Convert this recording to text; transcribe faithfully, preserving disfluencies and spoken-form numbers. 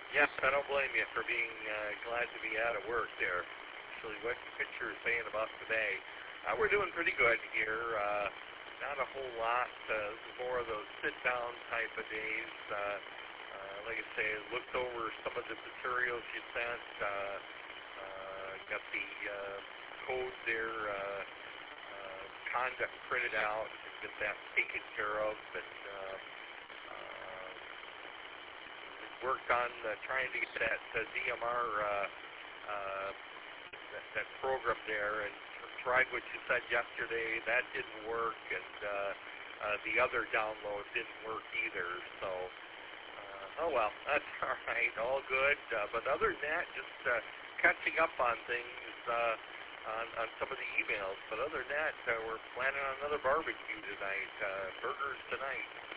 Yes, I don't blame you for being uh, glad to be out of work there. Actually, what picture is saying about today? Uh, we're doing pretty good here. Uh, not a whole lot. Uh, this is more of those sit-down type of days. Uh, uh, like I say, looked over some of the materials you sent. Uh, uh, got the uh, code there, uh, uh, conduct printed out, and get that taken care of. And uh, uh, worked on uh, trying to get that uh, D M R, uh, uh, that, that program there, and tried what you said yesterday. That didn't work, and uh, uh, the other download didn't work either. So, uh, oh well, that's all right, all good. Uh, but other than that, just uh, catching up on things, uh, on, on some of the emails. But other than that, uh, we're planning on another barbecue tonight, uh, burgers tonight.